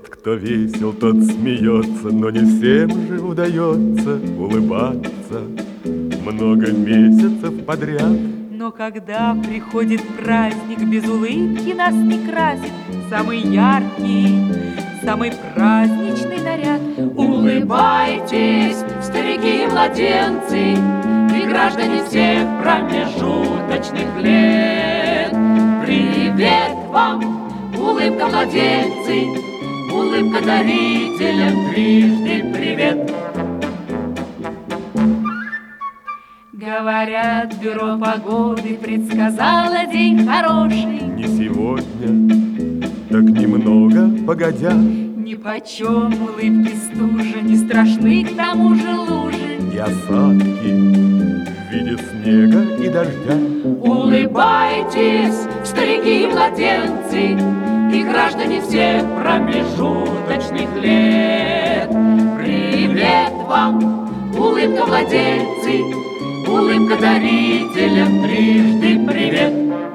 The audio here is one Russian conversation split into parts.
Тот, кто весел, тот смеется, но не всем же удается улыбаться много месяцев подряд. Но когда приходит праздник, без улыбки нас не красит самый яркий, самый праздничный наряд. Улыбайтесь, старики и младенцы, и граждане всех промежуточных лет. Привет вам, улыбка младенцы, улыбка дарителям трижды привет. Говорят, бюро погоды предсказало день хороший. Не сегодня, так немного погодя. Нипочем улыбки стужи, не страшны к тому же лужи И осадки в виде снега и дождя. Улыбайтесь, старики и младенцы, и граждане всех промежуточных лет. Привет вам, улыбка младенцы, улыбка дарителям трижды привет.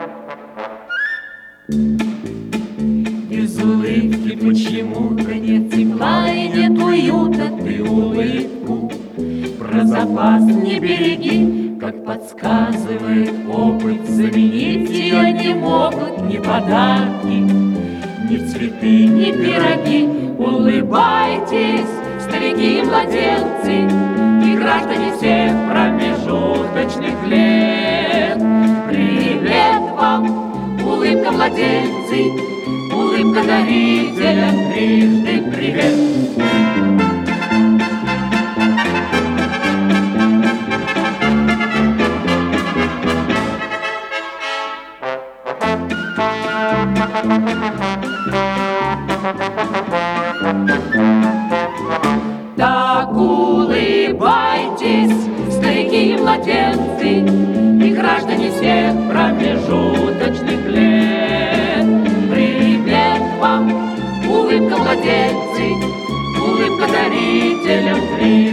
Без улыбки почему-то нет тепла и нет уюта. Ты улыбку про запас не береги, как подсказывает опыт, заменить ее не могут ни подарки, ни цветы, ни пироги. Улыбайтесь, старики и младенцы, и граждане всех промежуточных лет. Привет вам, улыбка младенцы, улыбка дарителям трижды привет. Так улыбайтесь, старики и младенцы, и граждане всех промежуточных лет. Привет вам, улыбка младенцы, улыбка дарителям трижды